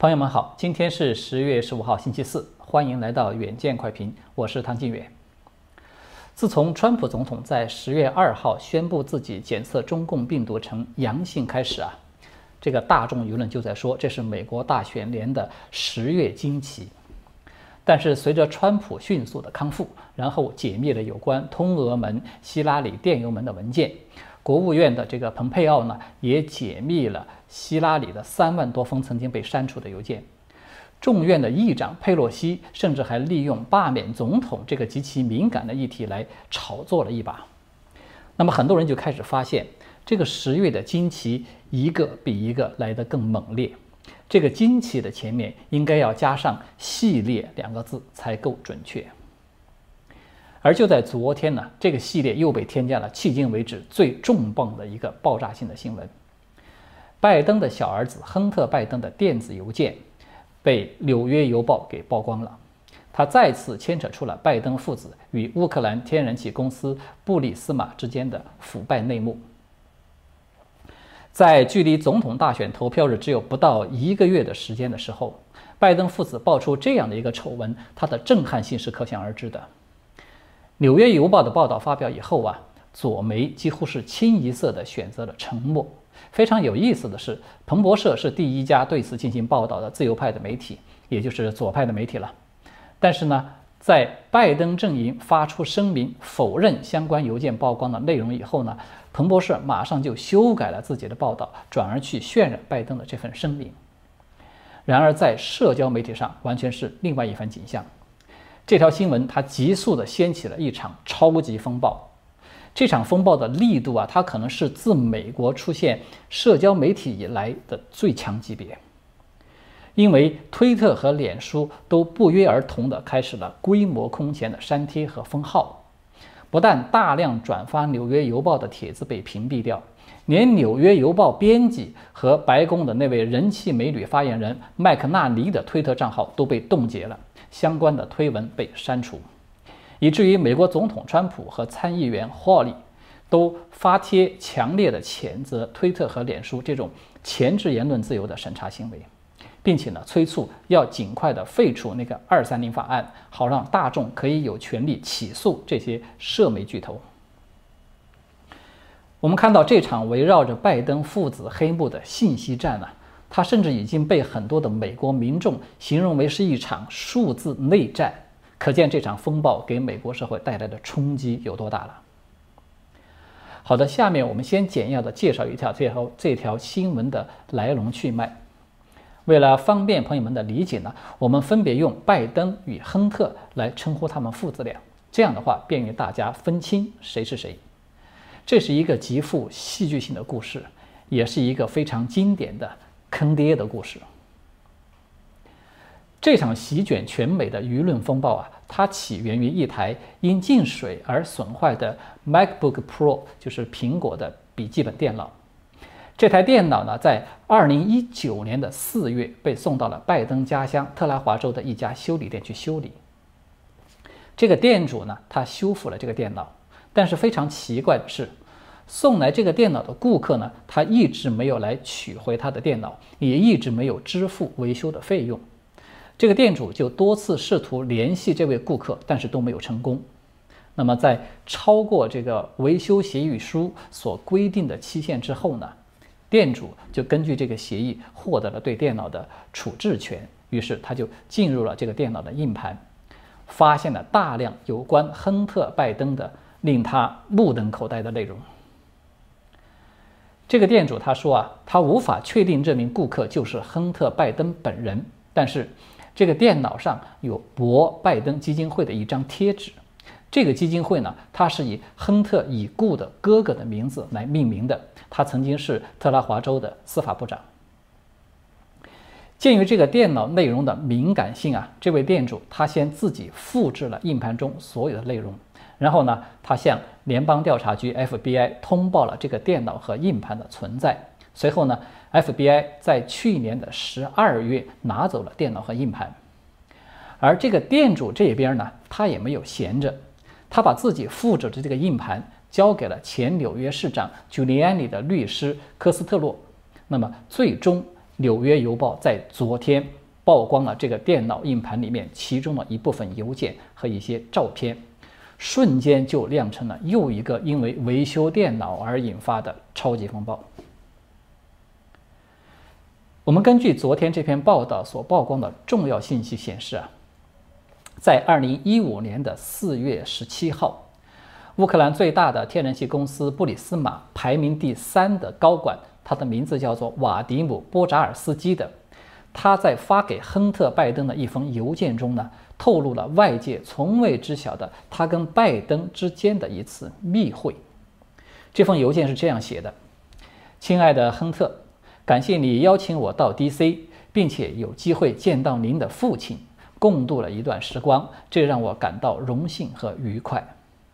朋友们好，今天是10月15号星期四，欢迎来到远见快评，我是唐晋远。自从川普总统在10月2号宣布自己检测中共病毒呈阳性开始这个大众舆论就在说这是美国大选年的10月惊奇。但是随着川普迅速的康复，然后解密了有关通俄门、希拉里电邮门的文件，国务院的这个蓬佩奥呢也解密了希拉里的3万多封曾经被删除的邮件。众院的议长佩洛西甚至还利用罢免总统这个极其敏感的议题来炒作了一把。那么很多人就开始发现，这个10月的惊奇一个比一个来得更猛烈。这个惊奇的前面应该要加上系列2个字才够准确。而就在昨天呢，这个系列又被添加了迄今为止最重磅的一个爆炸性的新闻。拜登的小儿子亨特·拜登的电子邮件被《纽约邮报》给曝光了，他再次牵扯出了拜登父子与乌克兰天然气公司布里斯马之间的腐败内幕。在距离总统大选投票日只有不到1个月的时间的时候，拜登父子爆出这样的一个丑闻，它的震撼性是可想而知的。纽约邮报的报道发表以后左媒几乎是清一色的选择了沉默。非常有意思的是，彭博社是第一家对此进行报道的自由派的媒体，也就是左派的媒体了。但是呢，在拜登阵营发出声明否认相关邮件曝光的内容以后呢，彭博社马上就修改了自己的报道，转而去渲染拜登的这份声明。然而在社交媒体上完全是另外一番景象。这条新闻它急速地掀起了一场超级风暴。这场风暴的力度它可能是自美国出现社交媒体以来的最强级别。因为推特和脸书都不约而同地开始了规模空前的删帖和封号。不但大量转发《纽约邮报》的帖子被屏蔽掉，连《纽约邮报》编辑和白宫的那位人气美女发言人麦克纳尼的推特账号都被冻结了，相关的推文被删除，以至于美国总统川普和参议员霍利都发帖强烈的谴责推特和脸书这种钳制言论自由的审查行为，并且呢催促要尽快的废除那个230法案，好让大众可以有权利起诉这些社媒巨头。我们看到这场围绕着拜登父子黑幕的信息战它甚至已经被很多的美国民众形容为是一场数字内战，可见这场风暴给美国社会带来的冲击有多大了。好的，下面我们先简要的介绍一下这条新闻的来龙去脉。为了方便朋友们的理解呢，我们分别用拜登与亨特来称呼他们父子俩，这样的话便于大家分清谁是谁。这是一个极富戏剧性的故事，也是一个非常经典的坑爹的故事。这场席卷全美的舆论风暴它起源于一台因进水而损坏的 MacBook Pro， 就是苹果的笔记本电脑。这台电脑呢，在2019年的4月被送到了拜登家乡特拉华州的一家修理店去修理。这个店主呢，他修复了这个电脑，但是非常奇怪的是，送来这个电脑的顾客呢，他一直没有来取回他的电脑，也一直没有支付维修的费用。这个店主就多次试图联系这位顾客，但是都没有成功。那么在超过这个维修协议书所规定的期限之后呢，店主就根据这个协议获得了对电脑的处置权，于是他就进入了这个电脑的硬盘，发现了大量有关亨特·拜登的令他目瞪口呆的内容。这个店主他说他无法确定这名顾客就是亨特·拜登本人，但是这个电脑上有博拜登基金会的一张贴纸。这个基金会呢，它是以亨特已故的哥哥的名字来命名的，他曾经是特拉华州的司法部长。鉴于这个电脑内容的敏感性这位店主他先自己复制了硬盘中所有的内容，然后呢，他向联邦调查局 FBI 通报了这个电脑和硬盘的存在。随后呢， FBI 在去年的12月拿走了电脑和硬盘。而这个店主这边呢，他也没有闲着，他把自己复制的这个硬盘交给了前纽约市长 Giuliani 的律师科斯特洛。那么最终纽约邮报在昨天曝光了这个电脑硬盘里面其中的一部分邮件和一些照片，瞬间就酿成了又一个因为维修电脑而引发的超级风暴。我们根据昨天这篇报道所曝光的重要信息显示在2015年的4月17号，乌克兰最大的天然气公司布里斯马排名第3的高管，他的名字叫做瓦迪姆·波扎尔斯基的，他在发给亨特·拜登的一封邮件中呢，透露了外界从未知晓的他跟拜登之间的一次密会。这封邮件是这样写的：亲爱的亨特，感谢你邀请我到 DC， 并且有机会见到您的父亲，共度了一段时光，这让我感到荣幸和愉快。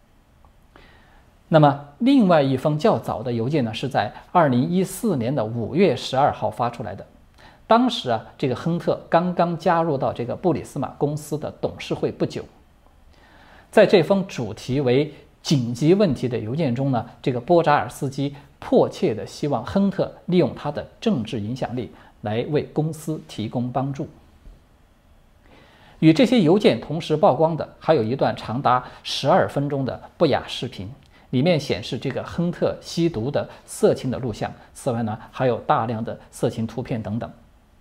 那么，另外一封较早的邮件呢，是在2014年的5月12号发出来的。当时这个亨特刚刚加入到这个布里斯马公司的董事会不久。在这封主题为紧急问题的邮件中呢，这个波扎尔斯基迫切地希望亨特利用他的政治影响力来为公司提供帮助。与这些邮件同时曝光的，还有一段长达12分钟的不雅视频，里面显示这个亨特吸毒的色情的录像。此外呢，还有大量的色情图片等等。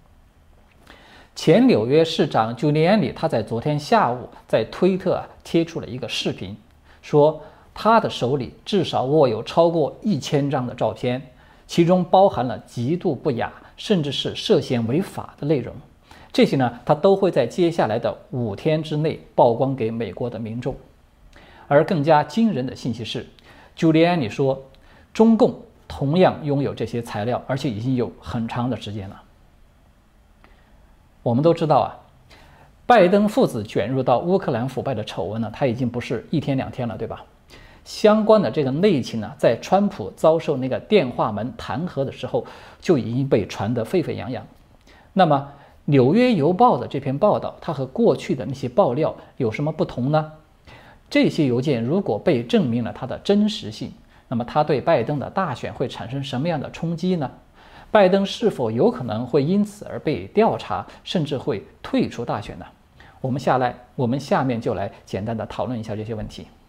前纽约市长朱利安尼他在昨天下午在推特贴出了一个视频，说他的手里至少握有超过1000张的照片，其中包含了极度不雅甚至是涉嫌违法的内容。这些呢，他都会在接下来的5天之内曝光给美国的民众。而更加惊人的信息是，朱利安尼说，中共同样拥有这些材料，而且已经有很长的时间了。我们都知道拜登父子卷入到乌克兰腐败的丑闻呢，他已经不是1天2天了，对吧？相关的这个内情呢，在川普遭受那个电话门弹劾的时候，就已经被传得沸沸扬扬。那么，《纽约邮报》的这篇报道，它和过去的那些爆料有什么不同呢？这些邮件如果被证明了它的真实性，那么它对拜登的大选会产生什么样的冲击呢？拜登是否有可能会因此而被调查，甚至会退出大选呢？我们下面就来简单的讨论一下这些问题。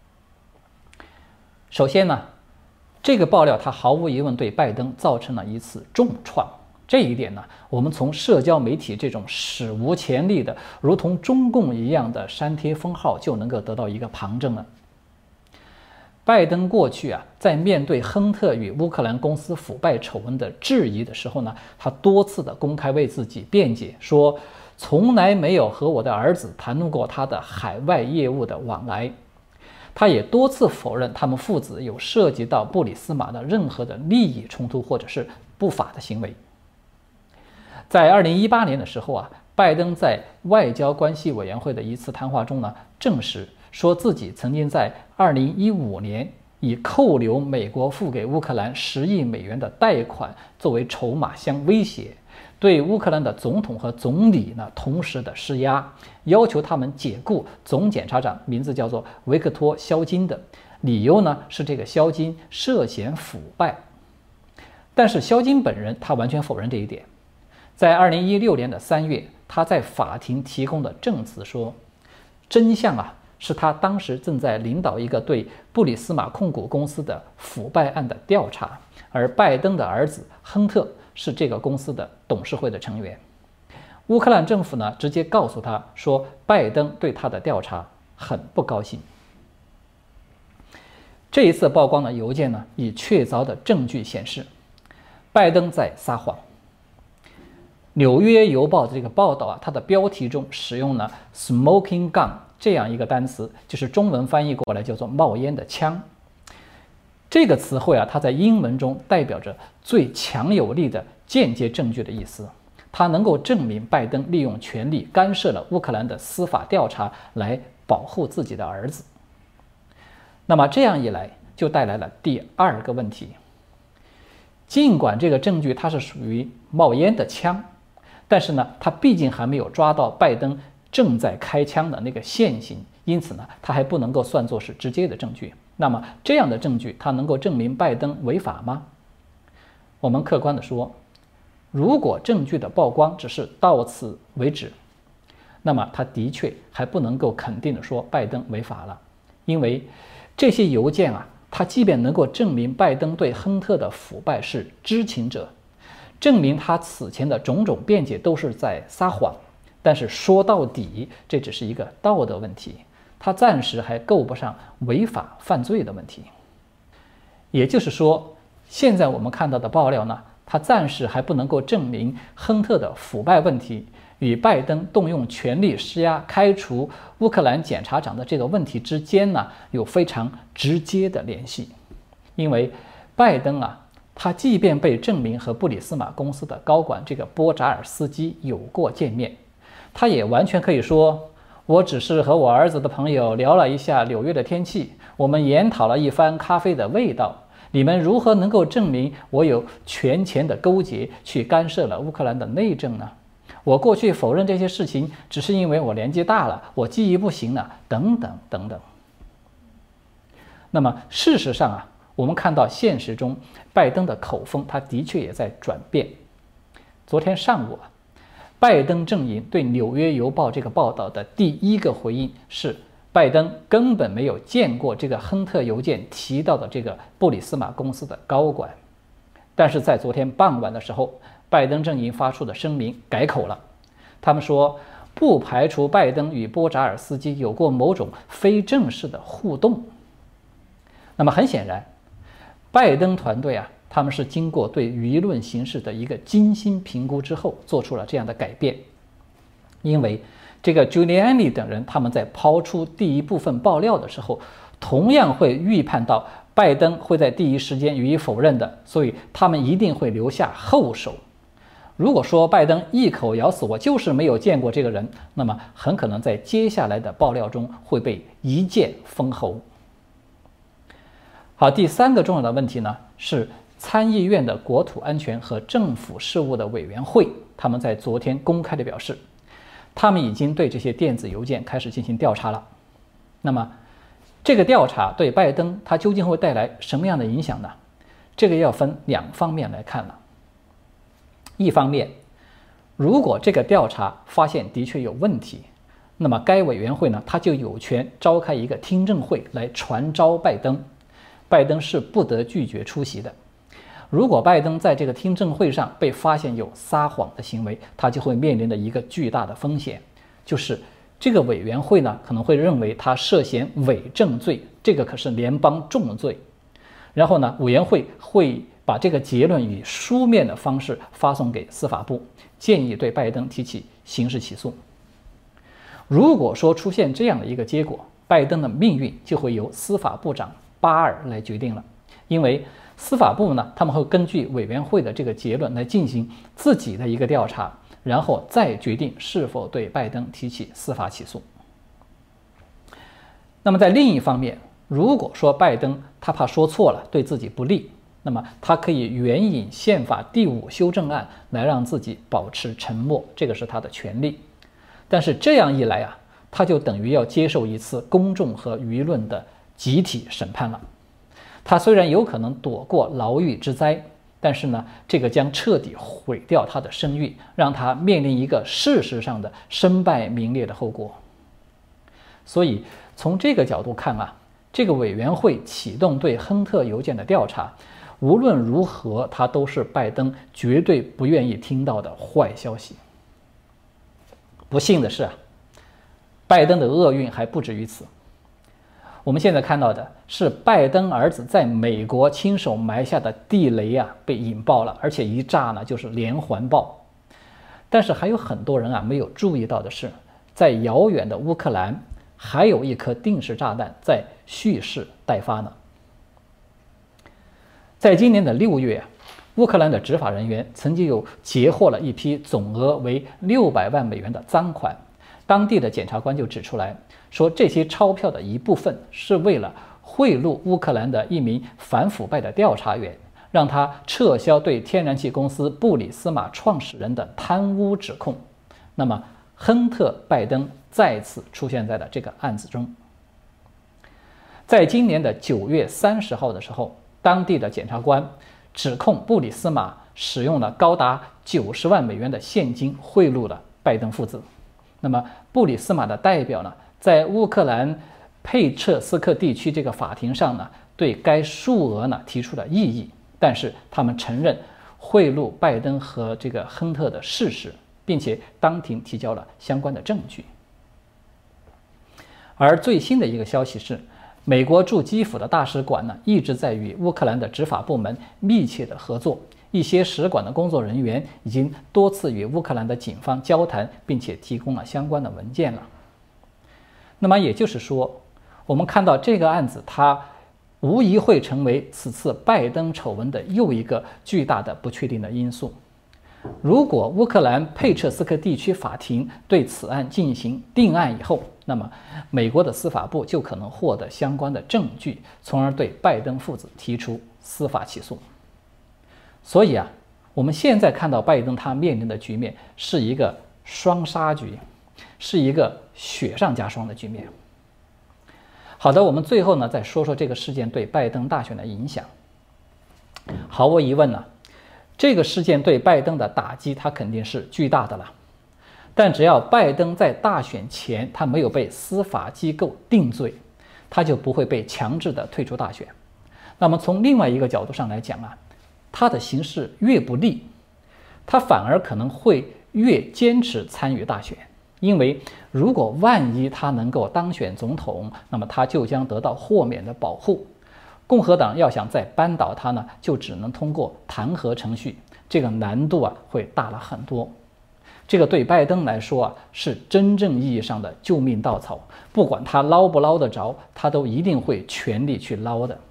首先呢，这个爆料它毫无疑问对拜登造成了一次重创。这一点呢，我们从社交媒体这种史无前例的如同中共一样的删帖封号就能够得到一个旁证了。拜登过去在面对亨特与乌克兰公司腐败丑闻的质疑的时候呢，他多次的公开为自己辩解，说从来没有和我的儿子谈论过他的海外业务的往来。他也多次否认他们父子有涉及到布里斯马的任何的利益冲突或者是不法的行为。在2018年的时候拜登在外交关系委员会的一次谈话中呢，证实说自己曾经在2015年以扣留美国付给乌克兰10亿美元的贷款作为筹码相威胁，对乌克兰的总统和总理呢同时的施压，要求他们解雇总检察长，名字叫做维克托·肖金的，理由呢是这个肖金涉嫌腐败。但是肖金本人他完全否认这一点。在2016年的3月，他在法庭提供的证词说，真相是他当时正在领导一个对布里斯马控股公司的腐败案的调查，而拜登的儿子亨特是这个公司的董事会的成员。乌克兰政府呢，直接告诉他说，拜登对他的调查很不高兴。这一次曝光的邮件呢，以确凿的证据显示，拜登在撒谎。纽约邮报的这个报道它的标题中使用了 smoking gun 这样一个单词，就是中文翻译过来叫做冒烟的枪。这个词汇它在英文中代表着最强有力的间接证据的意思，它能够证明拜登利用权力干涉了乌克兰的司法调查来保护自己的儿子。那么这样一来就带来了第二个问题，尽管这个证据它是属于冒烟的枪，但是呢，他毕竟还没有抓到拜登正在开枪的那个现行，因此呢，他还不能够算作是直接的证据。那么这样的证据，它能够证明拜登违法吗？我们客观的说， 如果证据的曝光只是到此为止，那么他的确还不能够肯定的说拜登违法了，因为这些邮件啊，他即便能够证明拜登对亨特的腐败是知情者，证明他此前的种种辩解都是在撒谎，但是说到底，这只是一个道德问题，他暂时还够不上违法犯罪的问题。也就是说，现在我们看到的爆料呢，他暂时还不能够证明亨特的腐败问题与拜登动用权力施压开除乌克兰检察长的这个问题之间呢，有非常直接的联系。因为拜登啊，他即便被证明和布里斯马公司的高管这个波扎尔斯基有过见面，他也完全可以说，我只是和我儿子的朋友聊了一下纽约的天气，我们研讨了一番咖啡的味道，你们如何能够证明我有权钱的勾结去干涉了乌克兰的内政呢？我过去否认这些事情，只是因为我年纪大了，我记忆不行了，等等等等。那么事实上啊，我们看到现实中拜登的口风，他的确也在转变。昨天上午啊，拜登阵营对《纽约邮报》这个报道的第一个回应是，拜登根本没有见过这个亨特邮件提到的这个布里斯马公司的高管。但是在昨天傍晚的时候，拜登阵营发出的声明改口了，他们说不排除拜登与波扎尔斯基有过某种非正式的互动。那么很显然，拜登团队啊，他们是经过对舆论形势的一个精心评估之后做出了这样的改变。因为这个 Giuliani 等人他们在抛出第一部分爆料的时候，同样会预判到拜登会在第一时间予以否认的，所以他们一定会留下后手。如果说拜登一口咬死我就是没有见过这个人，那么很可能在接下来的爆料中会被一剑封喉。好，第三个重要的问题呢，是参议院的国土安全和政府事务的委员会，他们在昨天公开的表示，他们已经对这些电子邮件开始进行调查了。那么这个调查对拜登他究竟会带来什么样的影响呢？这个要分两方面来看了。一方面，如果这个调查发现的确有问题，那么该委员会呢，他就有权召开一个听证会来传召拜登，拜登是不得拒绝出席的。如果拜登在这个听证会上被发现有撒谎的行为，他就会面临的一个巨大的风险，就是这个委员会呢可能会认为他涉嫌伪证罪，这个可是联邦重罪。然后呢，委员会会把这个结论以书面的方式发送给司法部，建议对拜登提起刑事起诉。如果说出现这样的一个结果，拜登的命运就会由司法部长巴尔来决定了，因为司法部呢，他们会根据委员会的这个结论来进行自己的一个调查，然后再决定是否对拜登提起司法起诉。那么在另一方面，如果说拜登他怕说错了对自己不利，那么他可以援引宪法第5修正案来让自己保持沉默，这个是他的权利。但是这样一来啊，他就等于要接受一次公众和舆论的集体审判了。他虽然有可能躲过牢狱之灾，但是呢，这个将彻底毁掉他的声誉，让他面临一个事实上的身败名裂的后果。所以从这个角度看啊，这个委员会启动对亨特邮件的调查，无论如何，它都是拜登绝对不愿意听到的坏消息。不幸的是啊，拜登的厄运还不止于此。我们现在看到的是拜登儿子在美国亲手埋下的地雷啊，被引爆了，而且一炸呢就是连环爆。但是还有很多人啊没有注意到的是，在遥远的乌克兰，还有一颗定时炸弹在蓄势待发呢。在今年的6月，乌克兰的执法人员曾经有截获了一批总额为600万美元的赃款，当地的检察官就指出来说，这些钞票的一部分是为了贿赂乌克兰的一名反腐败的调查员，让他撤销对天然气公司布里斯马创始人的贪污指控。那么亨特·拜登再次出现在了这个案子中。在今年的9月30号的时候，当地的检察官指控布里斯马使用了高达90万美元的现金贿赂了拜登父子。那么布里斯马的代表呢，在乌克兰佩彻斯克地区这个法庭上呢，对该数额呢提出了异议，但是他们承认贿赂拜登和这个亨特的事实，并且当庭提交了相关的证据。而最新的一个消息是，美国驻基辅的大使馆呢，一直在与乌克兰的执法部门密切的合作。一些使馆的工作人员已经多次与乌克兰的警方交谈，并且提供了相关的文件了。那么也就是说，我们看到这个案子，它无疑会成为此次拜登丑闻的又一个巨大的不确定的因素。如果乌克兰佩彻斯克地区法庭对此案进行定案以后，那么美国的司法部就可能获得相关的证据，从而对拜登父子提出司法起诉。所以啊，我们现在看到拜登他面临的局面是一个双杀局，是一个雪上加霜的局面。好的，我们最后呢再说说这个事件对拜登大选的影响。毫无疑问呢，这个事件对拜登的打击它肯定是巨大的了。但只要拜登在大选前他没有被司法机构定罪，他就不会被强制的退出大选。那么从另外一个角度上来讲啊，他的形势越不利，他反而可能会越坚持参与大选，因为如果万一他能够当选总统，那么他就将得到豁免的保护。共和党要想再扳倒他呢，就只能通过弹劾程序，这个难度啊会大了很多。这个对拜登来说啊，是真正意义上的救命稻草，不管他捞不捞得着，他都一定会全力去捞的。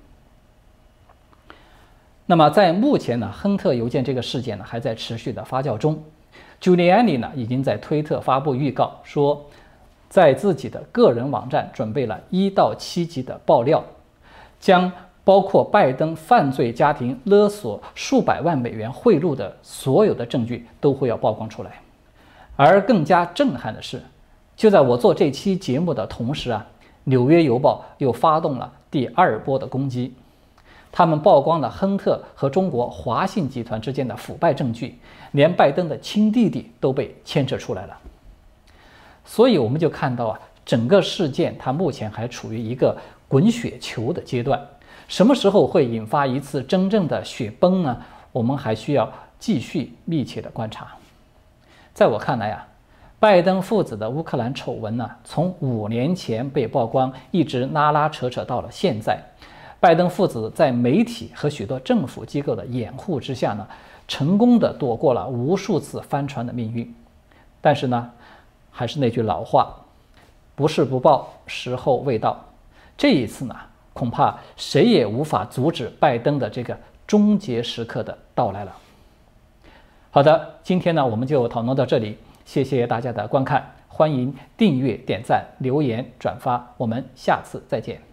那么在目前呢，亨特邮件这个事件呢还在持续的发酵中。Giuliani 呢已经在推特发布预告说，在自己的个人网站准备了1到7集的爆料，将包括拜登犯罪家庭勒索数百万美元贿赂的所有的证据都会要曝光出来。而更加震撼的是，就在我做这期节目的同时啊，纽约邮报又发动了第2波的攻击。他们曝光了亨特和中国华信集团之间的腐败证据，连拜登的亲弟弟都被牵扯出来了。所以我们就看到啊，整个事件它目前还处于一个滚雪球的阶段，什么时候会引发一次真正的雪崩呢？我们还需要继续密切的观察。在我看来啊，拜登父子的乌克兰丑闻呢，从5年前被曝光，一直拉拉扯扯到了现在。拜登父子在媒体和许多政府机构的掩护之下呢，成功的躲过了无数次翻船的命运。但是呢，还是那句老话，不是不报，时候未到。这一次呢，恐怕谁也无法阻止拜登的这个终结时刻的到来了。好的，今天呢我们就讨论到这里，谢谢大家的观看，欢迎订阅、点赞、留言、转发，我们下次再见。